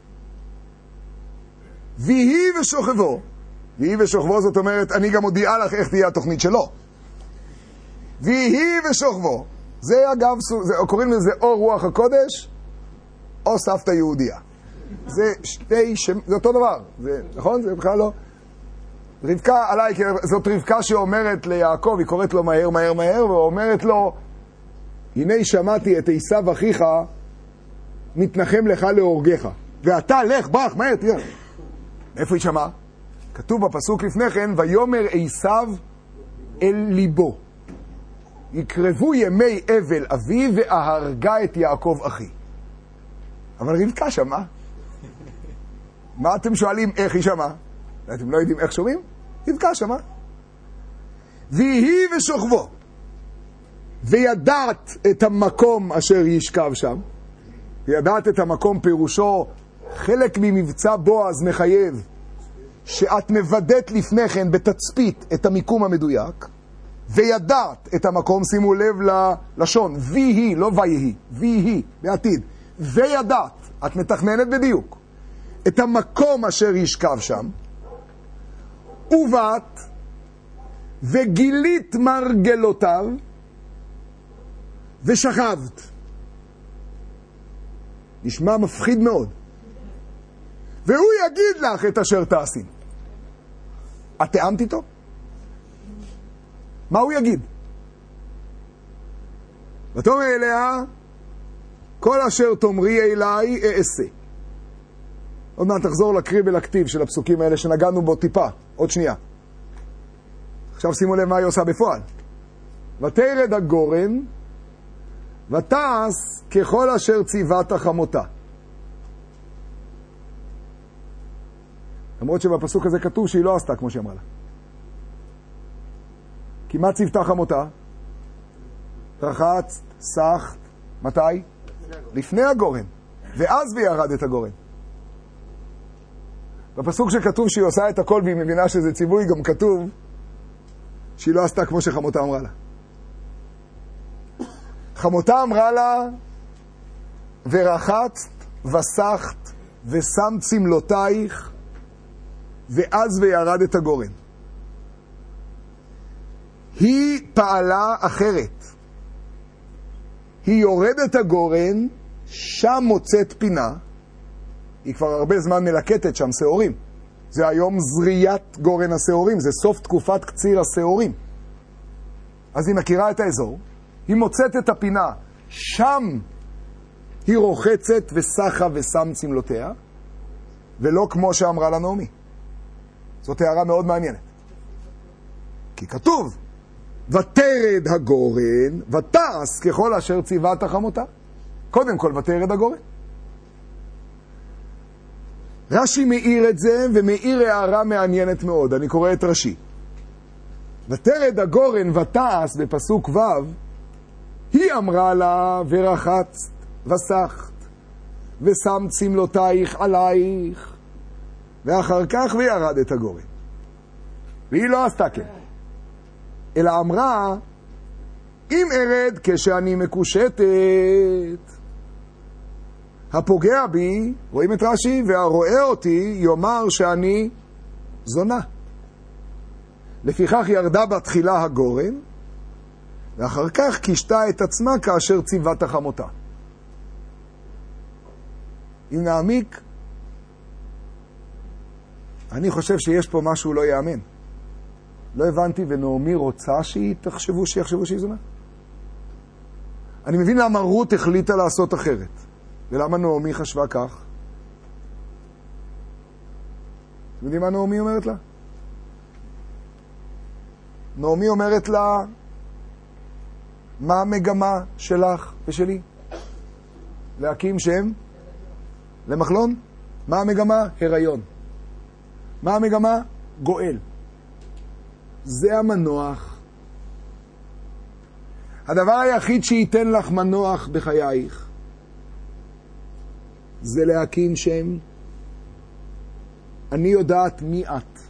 ויהי ושוכבו, ויהי ושוכבו זאת אומרת אני גם מודיעה לך איך תהיה התוכנית שלו. ויהי ושוכבו, זה אגב, זה, קוראים לזה או רוח הקודש או סבתא יהודיה. זה שתי שם, זה אותו דבר, זה, נכון? זה בכלל לא. רבקה עליי, זאת רבקה שאומרת ליעקב, היא קוראת לו מהר מהר מהר, ואומרת לו, הנה שמעתי את עשיו אחיך, מתנחם לך להורגך. ואתה לך, ברח, מהר, תראה. איפה היא שמעה? כתוב בפסוק לפני כן, ויאמר עשיו אל ליבו. יקרבו ימי אבל אבי ואהרגה את יעקב אחי. אבל רבקה שמעה. מה אתם שואלים איך היא שמעה? אתם לא יודעים איך שומעים? רבקה שמעה. ויהי ושוכבו. וידעת את המקום אשר ישכב שם. וידעת את המקום פירושו, חלק ממבצע בועז מחייב שאת מבדת לפני כן בתצפית את המיקום המדויק, וידעת את המקום, שימו לב ללשון, ויהי, לא ויהי, ויהי, בעתיד, וידעת, את מתכננת בדיוק, את המקום אשר ישכב שם, ובאת וגילית מרגלותיו ושכבת. נשמע מפחיד מאוד. והוא יגיד לך את אשר תעשי. את תאמת איתו? מה הוא יגיד? ותאמר אליה, כל אשר תאמרי אליי אעשה. עוד מעט תחזור לקריא ולכתיב של הפסוקים האלה שנגענו בו טיפה, עוד שנייה. עכשיו שימו לב מה היא עושה בפועל. ותרד הגורן, ותעש ככל אשר ציוות חמותה. למרות שבפסוק הזה כתוב שהיא לא עשתה כמו שאמרה לה. כי מה ציוותה חמותה? רחצת, סחת, מתי? לפני הגורן. ואז וירד את הגורן. בפסוק שכתוב שהיא עושה את הכל והיא מבינה שזה ציווי, גם כתוב שהיא לא עשתה כמו שחמותה אמרה לה. חמותה אמרה לה, ורחצת וסחת ושם צמלותייך ואז וירד את הגורן. היא פעלה אחרת. היא יורדת הגורן, שם מוצאת פינה, היא כבר הרבה זמן מלקטת שם שעורים. זה היום זריית גורן השעורים, זה סוף תקופת קציר השעורים. אז היא מכירה את האזור, היא מוצאת את הפינה, שם היא רוחצת וסחה ושם צמלותיה, ולא כמו שאמרה לה נעמי. זאת הערה מאוד מעניינת. כי כתוב, ותרד הגורן, ותעש ככל אשר ציוות חמותה. קודם כל, ותרד הגורן. רש"י מאיר את זה, ומאיר הערה מעניינת מאוד. אני קורא את רש"י. ותרד הגורן ותעש בפסוק ו', היא אמרה לה, ורחצת וסחת, ושם צמלותייך עלייך, ואחר כך וירד את הגורן. והיא לא עשתה כן. אלא אמרה, אם ארד כשאני מקושטת, הפוגע בי, רואים את רש"י, והרואה אותי יאמר שאני זונה. לפיכך ירדה בתחילה הגורן, ואחר כך קישתה את עצמה כאשר ציוות חמותה. אם נעמיק, אני חושב שיש פה משהו לא יאמן. לא הבנתי, ונעמי רוצה שהיא תחשבו, שיחשבו שהיא זונה. אני מבין למה רות החליטה לעשות אחרת. ולמה נעמי חשבה כך? אתם יודעים מה נעמי אומרת לה? נעמי אומרת לה, מה המגמה שלך ושלי? להקים שם? למחלון? מה המגמה? הריון. מה המגמה? גואל. זה המנוח. הדבר היחיד שייתן לך מנוח בחייך, זה להקים שם. אני יודעת מי את.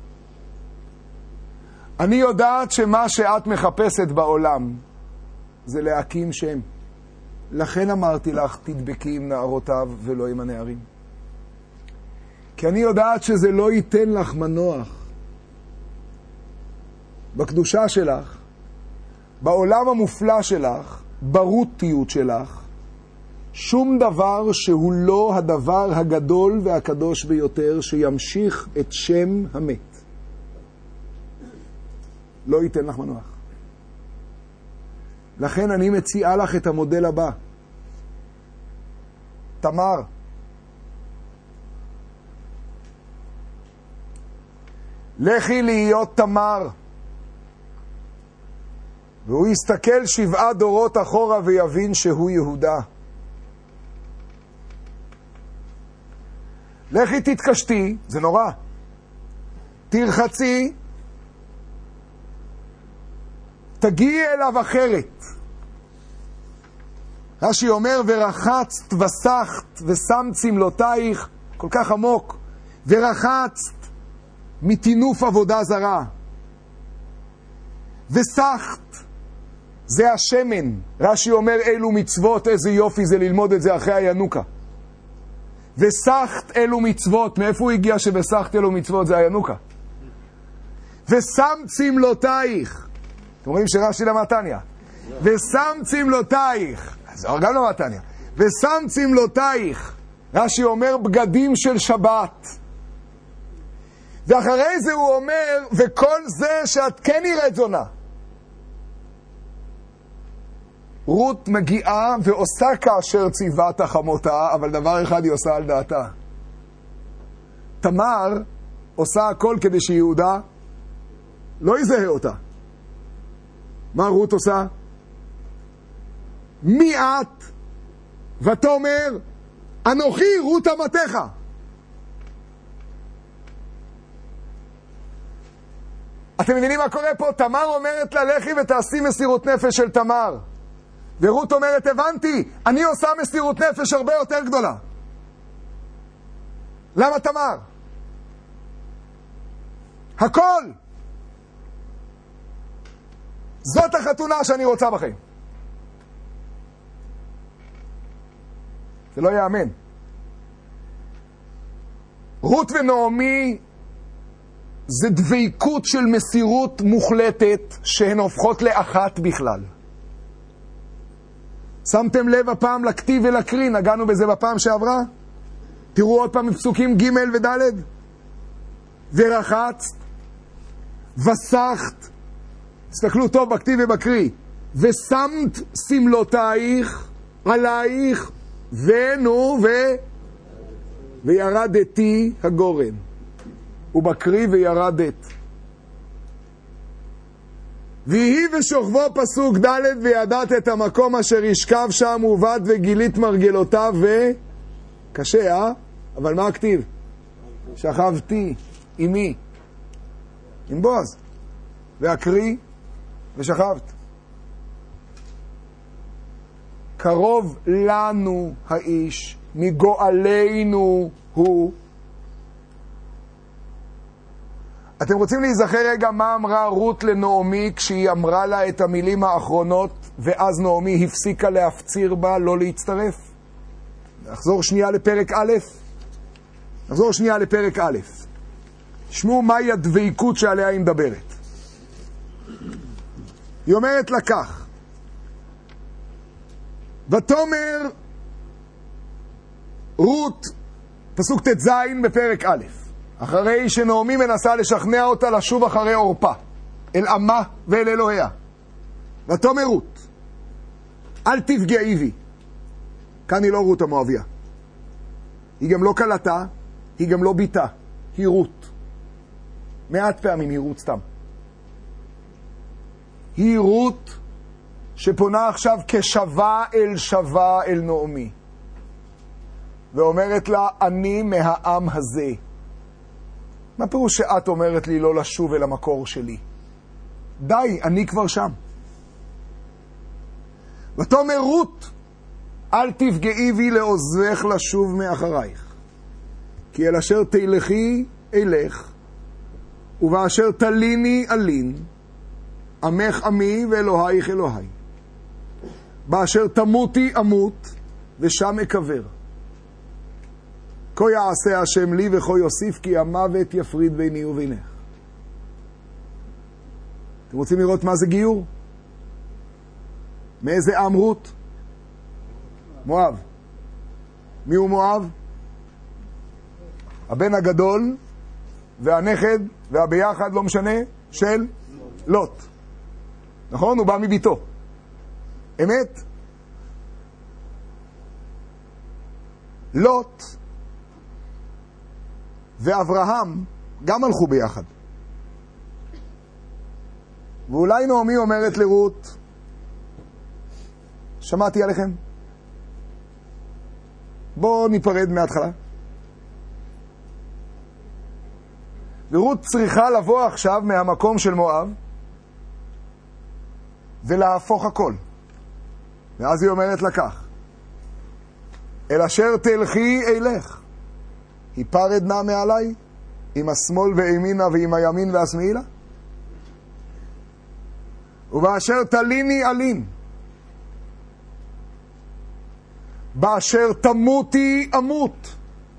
אני יודעת שמה שאת מחפשת בעולם, זה להקים שם. לכן אמרתי לך, תדבקי עם נערותיו ולא עם הנערים. כי אני יודעת שזה לא ייתן לך מנוח. בקדושה שלך, בעולם המופלא שלך, ברותיות שלך, שום דבר שהוא לא הדבר הגדול והקדוש ביותר שימשיך את שם המת. לא ייתן לך מנוח. לכן אני מציעה לך את המודל הבא. תמר. לכי להיות תמר. והוא יסתכל שבעה דורות אחורה ויבין שהוא יהודה. לכי תתקשתי, זה נורא. תרחצי, תגיעי אליו אחרת. רש"י אומר, ורחצת וסחת ושם צמלותייך, כל כך עמוק, ורחצת מתינוף עבודה זרה. וסחת, זה השמן. רש"י אומר, אלו מצוות, איזה יופי זה ללמוד את זה אחרי הינוקה. וסחת אלו מצוות, מאיפה הוא הגיע שבסחת אלו מצוות? זה הינוקה. ושם צמלותייך, אתם רואים שרש"י למתניה, ושם צמלותייך, זה גם למתניה, ושם צמלותייך, רש"י אומר בגדים של שבת. ואחרי זה הוא אומר, וכל זה שאת כן נראית זונה. רות מגיעה ועושה כאשר ציווה תחמותה, אבל דבר אחד היא עושה על דעתה. תמר עושה הכל כדי שיהודה לא יזהה אותה. מה רות עושה? מי את? ותאמר, אנוכי רות אמתך. אתם מבינים מה קורה פה? תמר אומרת לה, לכי ותעשי מסירות נפש של תמר. ורות אומרת, הבנתי, אני עושה מסירות נפש הרבה יותר גדולה. למה תמר? הכל. זאת החתונה שאני רוצה בכם. זה לא יאמן. רות ונעמי זה דביקות של מסירות מוחלטת שהן הופכות לאחת בכלל. שמתם לב הפעם לכתיב ולקריא, נגענו בזה בפעם שעברה? תראו עוד פעם בפסוקים ג' וד'. ורחצת, וסחת, תסתכלו טוב בכתיב ובקריא, ושמת סמלותייך עלייך, ונו ו... וירדתי הגורן. ובקריא וירדת. ויהי ושוכבו פסוק ד' וידעת את המקום אשר ישכב שם ובד וגילית מרגלותיו ו... קשה, אה? אבל מה הכתיב? שכבתי עם מי? עם בועז. והקריא ושכבת. קרוב לנו האיש, מגואלנו הוא. אתם רוצים להיזכר רגע מה אמרה רות לנעמי כשהיא אמרה לה את המילים האחרונות ואז נעמי הפסיקה להפציר בה לא להצטרף? נחזור שנייה לפרק א'. נחזור שנייה לפרק א'. תשמעו מהי הדביקות שעליה היא מדברת. היא אומרת לה כך, ותאמר רות, פסוק ת' בפרק א', אחרי שנעמי מנסה לשכנע אותה לשוב אחרי אורפה, אל עמה ואל אלוהיה. ותאמר רות, אל תפגעי בי. כאן היא לא רות המואביה. היא גם לא קלטה, היא גם לא ביתה, היא רות. מעט פעמים היא רות סתם. היא רות שפונה עכשיו כשווה אל שווה אל נעמי. ואומרת לה, אני מהעם הזה. מה פירוש שאת אומרת לי לא לשוב אל המקור שלי? די, אני כבר שם. ותאמר רות, אל תפגעי בי לעוזבך לשוב מאחרייך. כי אל אשר תלכי אלך, ובאשר תליני אלין, עמך עמי ואלוהיך אלוהי. באשר תמותי אמות, ושם אקבר. כה יעשה השם לי וכה יוסיף, כי המוות יפריד ביני ובינך. אתם רוצים לראות מה זה גיור? מאיזה עם רות? מואב. מי הוא מואב? הבן הגדול והנכד והביחד, לא משנה, של לוט. נכון? הוא בא מביתו. אמת? לוט ואברהם גם הלכו ביחד. ואולי נעמי אומרת לרות, שמעתי עליכם, בואו ניפרד מההתחלה. ורות צריכה לבוא עכשיו מהמקום של מואב ולהפוך הכל. ואז היא אומרת לה כך, אל אשר תלכי אלך, היפרד נא מעלי, עם השמאל וימינה ועם הימין והשמאלה, ובאשר תליני אלין, באשר תמותי אמות.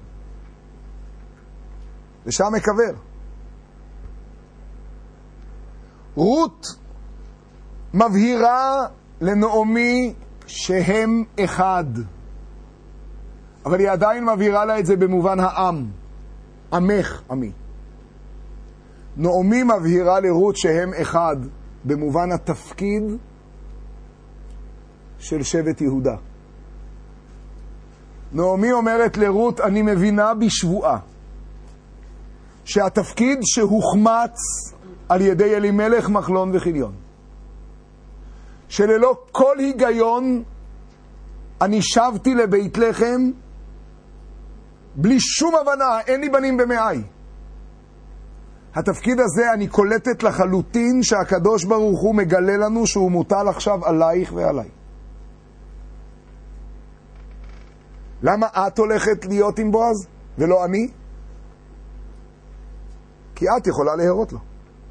ושם מקבר. רות מבהירה לנעמי שהם אחד, אבל היא עדיין מבהירה לה את זה במובן העם, עמך עמי. נעמי מבהירה לרות שהם אחד במובן התפקיד של שבט יהודה. נעמי אומרת לרות, אני מבינה בשבועה שהתפקיד שהוחמץ על ידי אלימלך, מחלון וחיליון, שללא כל היגיון אני שבתי לבית לחם בלי שום הבנה, אין לי בנים במאי. התפקיד הזה אני קולטת לחלוטין שהקדוש ברוך הוא מגלה לנו שהוא מוטל עכשיו עלייך ועליי. למה את הולכת להיות עם בועז ולא אני? כי את יכולה להירות לו.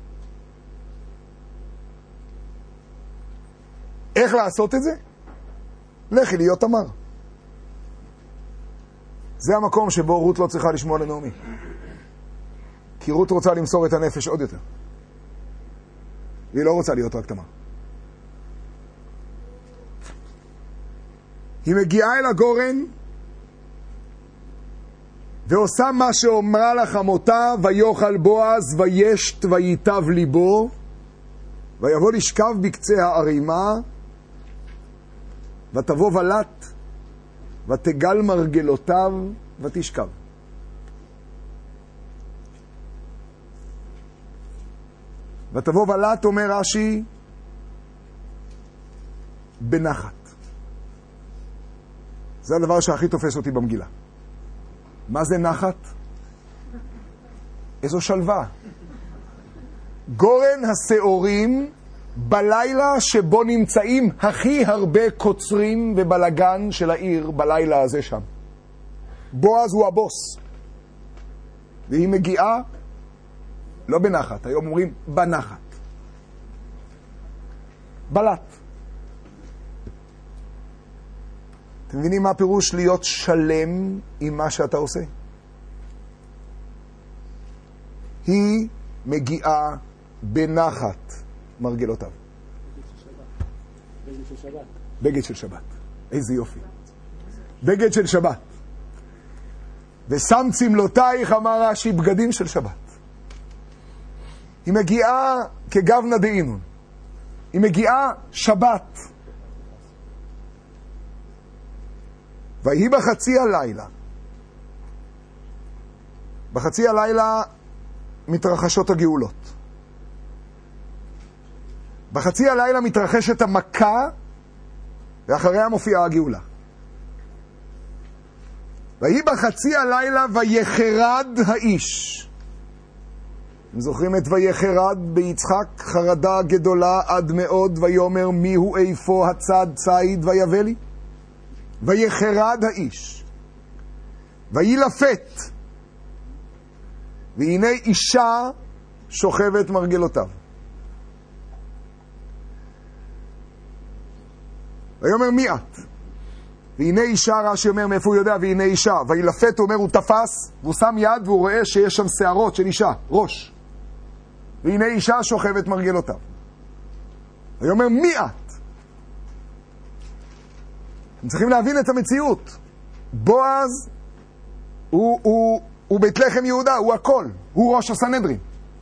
איך לעשות את זה? לכי להיות תמר. זה המקום שבו רות לא צריכה לשמוע לנעמי. כי רות רוצה למסור את הנפש עוד יותר. והיא לא רוצה להיות רק תמר. היא מגיעה אל הגורן ועושה מה שאומרה לה חמותה, ויאכל בועז וישת וייטב ליבו, ויבוא לשכב בקצה הערימה, ותבוא ולט ותגל מרגלותיו ותשכב. ותבוא ולט, אומר רש"י, בנחת. זה הדבר שהכי תופס אותי במגילה. מה זה נחת? איזו שלווה. גורן השעורים בלילה שבו נמצאים הכי הרבה קוצרים ובלגן של העיר, בלילה הזה שם. בועז הוא הבוס. והיא מגיעה לא בנחת, היום אומרים בנחת. בלט. אתם מבינים מה הפירוש להיות שלם עם מה שאתה עושה? היא מגיעה בנחת מרגלותיו. בגד של שבת. בגד של שבת. איזה יופי. בגד של שבת. ושם צמלותייך, אמר רש"י, בגדים של שבת. היא מגיעה כגבנה דאינון. היא מגיעה שבת. והיא בחצי הלילה. בחצי הלילה מתרחשות הגאולות. בחצי הלילה מתרחשת המכה, ואחריה מופיעה הגאולה. והיא בחצי הלילה ויחרד האיש. אתם זוכרים את ויחרד ביצחק? חרדה גדולה עד מאוד, ויאמר מי הוא איפה הצד ציד ויבא לי? ויחרד האיש. וילפת. והנה אישה שוכבת מרגלותיו. ויאמר מי את? והנה אישה, רש"י אומר מאיפה הוא יודע, והנה אישה. וילפת, הוא אומר, הוא תפס, והוא שם יד והוא רואה שיש שם שערות של אישה, ראש. והנה אישה שוכבת מרגלותיו. ויאמר מי את? אתם צריכים להבין את המציאות. בועז הוא, הוא, הוא בית לחם יהודה, הוא הכל, הוא ראש הסנהדרין.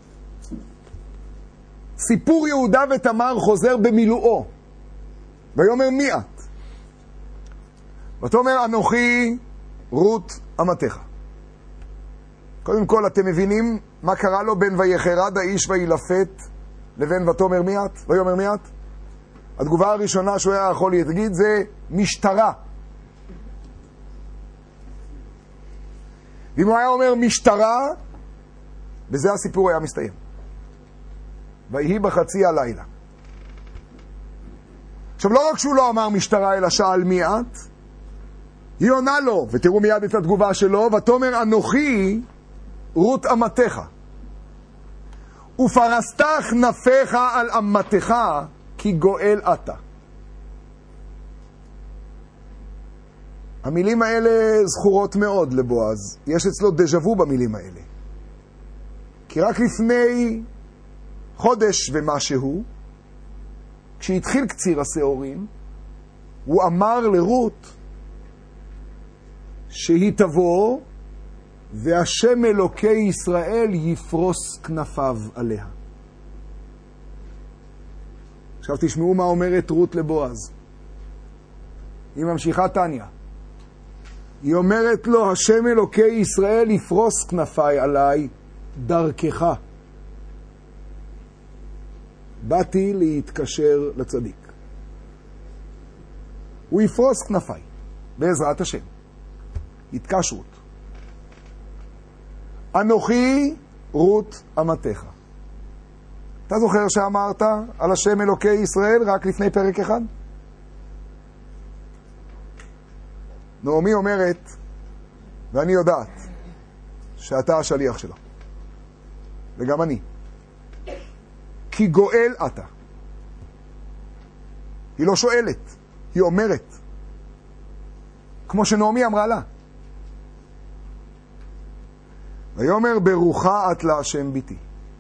סיפור יהודה ותמר חוזר במילואו. ויאמר מי את? ותאמר אנוכי רות אמתך. קודם כל אתם מבינים מה קרה לו בין ויחרד האיש וילפת לבין ותאמר מי את? ויאמר מי את? התגובה הראשונה שהוא היה יכול להגיד זה משטרה. ואם הוא היה אומר משטרה, בזה הסיפור היה מסתיים. ויהי בחצי הלילה. עכשיו לא רק שהוא לא אמר משטרה אלא שאל מי את, היא עונה לו, ותראו מיד את התגובה שלו, ותאמר אנוכי רות אמתך, ופרסת כנפיך על אמתך כי גואל אתה. המילים האלה זכורות מאוד לבועז. יש אצלו דז'וו במילים האלה. כי רק לפני חודש ומשהו, כשהתחיל קציר השעורים, הוא אמר לרות שהיא תבוא והשם אלוקי ישראל יפרוס כנפיו עליה. עכשיו תשמעו מה אומרת רות לבועז. היא ממשיכה תניה. היא אומרת לו, השם אלוקי ישראל יפרוס כנפיי עליי דרכך. באתי להתקשר לצדיק. הוא יפרוס כנפיי, בעזרת השם. התקשרות. אנוכי רות אמתך. אתה זוכר שאמרת על השם אלוקי ישראל רק לפני פרק אחד? נעמי אומרת, ואני יודעת, שאתה השליח שלה. וגם אני. כי גואל אתה. היא לא שואלת, היא אומרת. כמו שנעמי אמרה לה. ויאמר ברוחה את להשם ביתי.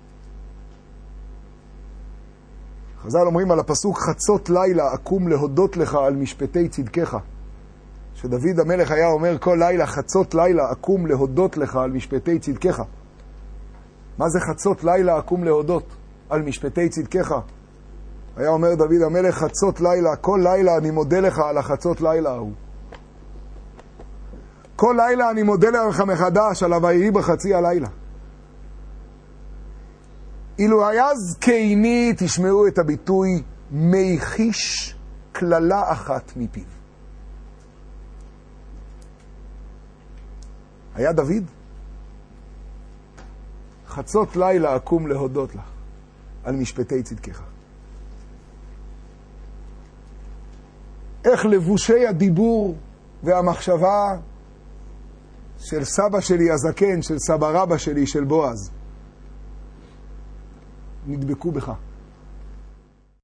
חז"ל אומרים על הפסוק חצות לילה אקום להודות לך על משפטי צדקך. שדוד המלך היה אומר כל לילה חצות לילה אקום להודות לך על משפטי צדקך. מה זה חצות לילה אקום להודות על משפטי צדקך? היה אומר דוד המלך חצות לילה, כל לילה אני מודה לך על החצות לילה ההוא. כל לילה אני מודה לך מחדש על הויהי בחצי הלילה. אילו היה זקני, תשמעו את הביטוי, מיחיש כללה אחת מפיו. היה דוד? חצות לילה אקום להודות לך על משפטי צדקך. איך לבושי הדיבור והמחשבה של סבא שלי הזקן, של סבא רבא שלי, של בועז, נדבקו בך.